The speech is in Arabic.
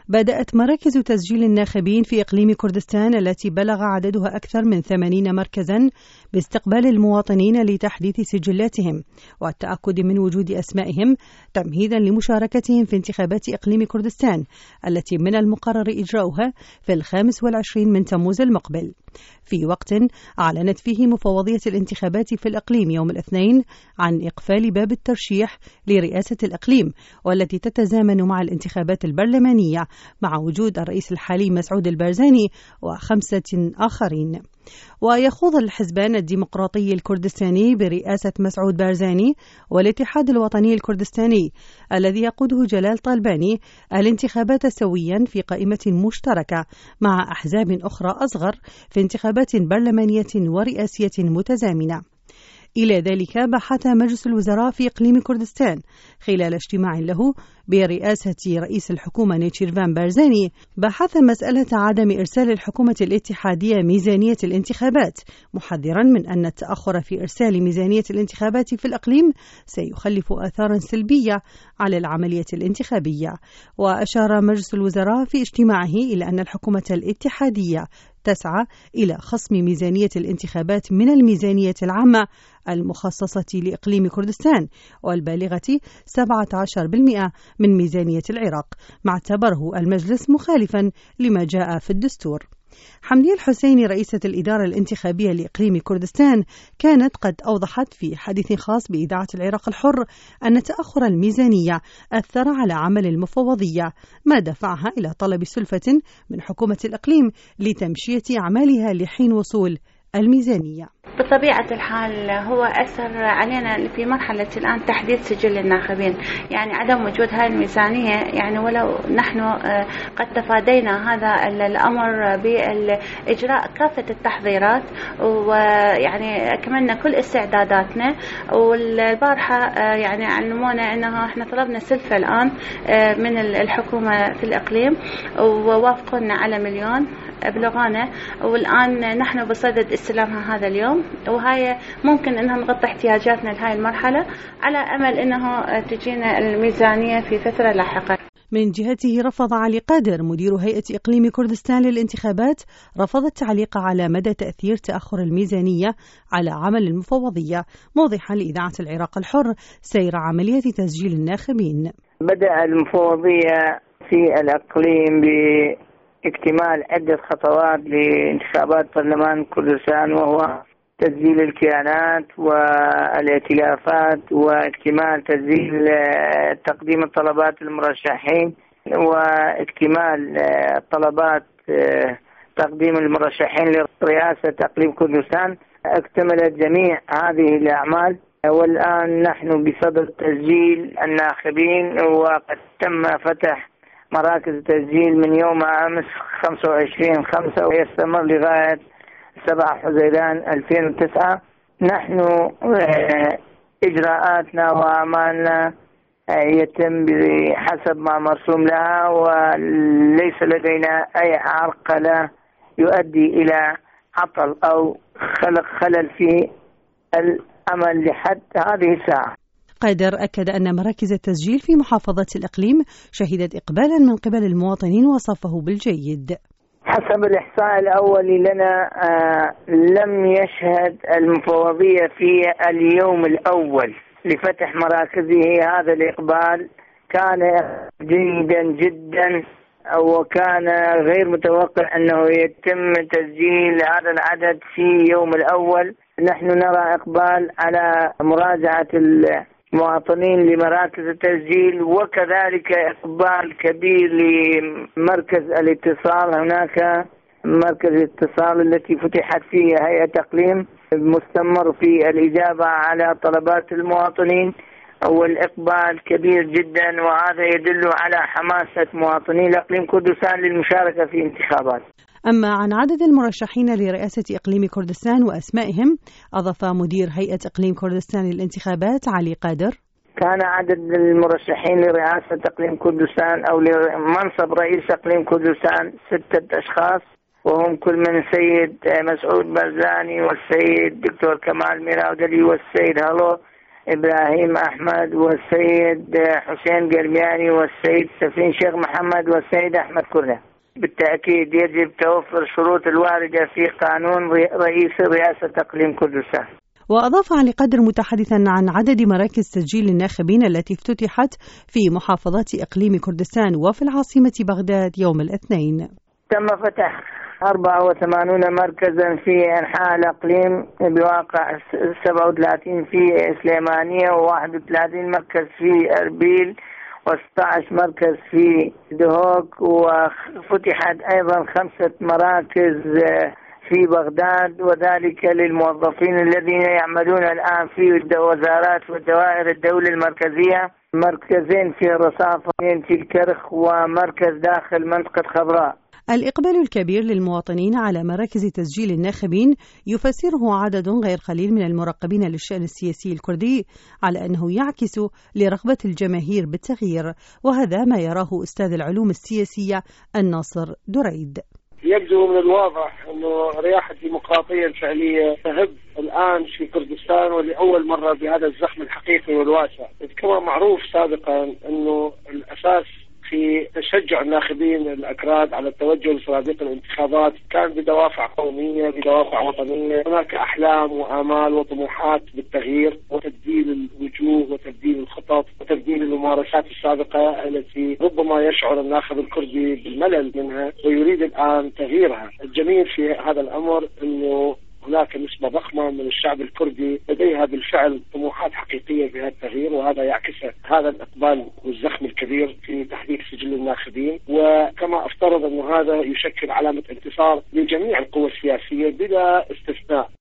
بدأت مراكز تسجيل الناخبين في إقليم كردستان التي بلغ عددها أكثر من 80 مركزا باستقبال المواطنين لتحديث سجلاتهم والتأكد من وجود أسمائهم تمهيدا لمشاركتهم في انتخابات إقليم كردستان التي من المقرر إجراؤها في 25 من تموز المقبل، في وقت أعلنت فيه مفوضية الانتخابات في الإقليم يوم الاثنين عن إقفال باب الترشيح لرئاسة الإقليم، والتي تتزامن مع الانتخابات البرلمانية مع وجود الرئيس الحالي مسعود البارزاني و5 آخرين. ويخوض الحزبان الديمقراطي الكردستاني برئاسة مسعود بارزاني والاتحاد الوطني الكردستاني الذي يقوده جلال طالباني الانتخابات سويا في قائمة مشتركة مع أحزاب أخرى أصغر في انتخابات برلمانية ورئاسية متزامنة. إلى ذلك بحث مجلس الوزراء في إقليم كردستان خلال اجتماع له برئاسة رئيس الحكومة نيتشيرفان بارزاني بحث مسألة عدم إرسال الحكومة الاتحادية ميزانية الانتخابات، محذرا من أن التأخر في إرسال ميزانية الانتخابات في الإقليم سيخلف آثارا سلبية على العملية الانتخابية. وأشار مجلس الوزراء في اجتماعه إلى أن الحكومة الاتحادية تسعى إلى خصم ميزانية الانتخابات من الميزانية العامة المخصصة لإقليم كردستان والبالغة 17% من ميزانية العراق، ما اعتبره المجلس مخالفا لما جاء في الدستور. حمدية الحسيني رئيسة الإدارة الانتخابية لإقليم كردستان كانت قد أوضحت في حديث خاص بإذاعة العراق الحر أن تأخر الميزانية أثر على عمل المفوضية، ما دفعها إلى طلب سلفة من حكومة الإقليم لتمشية أعمالها لحين وصول الميزانية. بطبيعة الحال هو أثر علينا في مرحلة الآن تحديد سجل الناخبين، يعني عدم وجود هذه الميزانية، يعني ولو نحن قد تفادينا هذا الأمر بإجراء كافة التحضيرات ويعني أكملنا كل استعداداتنا. والبارحة يعني علمونا أنه احنا طلبنا سلفة الآن من الحكومة في الإقليم ووافقونا على 1,000,000 أبلغانا، والآن نحن بصدد استلامها هذا اليوم، وهي ممكن أنها نغطي احتياجاتنا لهذه المرحلة على أمل أنه تجينا الميزانية في فترة لاحقة. من جهته رفض علي قادر مدير هيئة إقليم كردستان للانتخابات رفض التعليق على مدى تأثير تأخر الميزانية على عمل المفوضية، موضحا لإذاعة العراق الحر سير عملية تسجيل الناخبين. بدأ المفوضية في الإقليم باكتمال عدة خطوات لانتخابات برلمان كردستان، وهو تسجيل الكيانات والائتلافات واكتمال تسجيل تقديم الطلبات المرشحين واكتمال طلبات تقديم المرشحين لرئاسة إقليم كردستان. اكتملت جميع هذه الأعمال، والآن نحن بصدد تسجيل الناخبين، وقد تم فتح مراكز التسجيل من يوم أمس 25/5 ويستمر لغاية 7 حزيران 2009. نحن إجراءاتنا وأعمالنا يتم بحسب ما مرسوم لها، وليس لدينا أي عرقلة يؤدي إلى عطل أو خلل في العمل لحد هذه الساعة. قادر أكد أن مراكز التسجيل في محافظة الإقليم شهدت إقبالا من قبل المواطنين وصفه بالجيد. حسب الإحصاء الأولي لنا لم يشهد المفوضية في اليوم الأول لفتح مراكزه هذا الإقبال، كان جيدا جدا، وكان غير متوقع أنه يتم تسجيل هذا العدد في يوم الأول. نحن نرى إقبال على مراجعة المواطنين لمراكز التسجيل، وكذلك إقبال كبير لمركز الاتصال. هناك مركز الاتصال التي فتحت فيه هيئة إقليم مستمر في الإجابة على طلبات المواطنين، والإقبال كبير جدا، وهذا يدل على حماسة مواطني الإقليم كردستان للمشاركة في انتخابات. أما عن عدد المرشحين لرئاسة إقليم كردستان وأسمائهم، أضاف مدير هيئة إقليم كردستان للانتخابات علي قادر: كان عدد المرشحين لرئاسة إقليم كردستان أو لمنصب رئيس إقليم كردستان 6 أشخاص، وهم كل من السيد مسعود بارزاني والسيد دكتور كمال ميراودلي والسيد هالو إبراهيم أحمد والسيد حسين قرمياني والسيد سفين شيخ محمد والسيد أحمد كردة. بالتأكيد يجب توفر شروط الواردة في قانون رئيس رئاسة إقليم كردستان. وأضاف علي قدر متحدثا عن عدد مراكز تسجيل الناخبين التي افتتحت في محافظات إقليم كردستان وفي العاصمة بغداد يوم الاثنين. تم فتح 84 مركزا في أنحاء الإقليم بواقع 37 في سليمانية و31 مركز في أربيل و16 مركز في دهوك، وفتحت أيضا 5 مراكز في بغداد، وذلك للموظفين الذين يعملون الآن في الوزارات والدوائر الدولة المركزية، مركزين في الرصافة، في الكرخ، ومركز داخل منطقة خضراء. الإقبال الكبير للمواطنين على مراكز تسجيل الناخبين يفسره عدد غير قليل من المراقبين للشأن السياسي الكردي على أنه يعكس لرغبة الجماهير بالتغيير، وهذا ما يراه أستاذ العلوم السياسية الناصر دريد. يبدو من الواضح أنه رياحة ديمقراطية فعلية تهب الآن في كردستان، ولأول مرة بهذا الزخم الحقيقي والواسع. كما معروف سابقا أنه الأساس في تشجع الناخبين الأكراد على التوجه لصناديق الانتخابات كان بدوافع قومية، بدوافع وطنية. هناك أحلام وآمال وطموحات بالتغيير وتبديل الوجوه وتبديل الخطط وتبديل الممارسات السابقة التي ربما يشعر الناخب الكردي بالملل منها ويريد الآن تغييرها. الجميل في هذا الأمر أنه هناك نسبة ضخمة من الشعب الكردي لديها بالفعل طموحات حقيقية بهذا التغيير، وهذا يعكس هذا الإقبال والزخم الكبير في تحديث سجل الناخبين. وكما أفترض أن هذا يشكل علامة انتصار لجميع القوى السياسية بلا استثناء.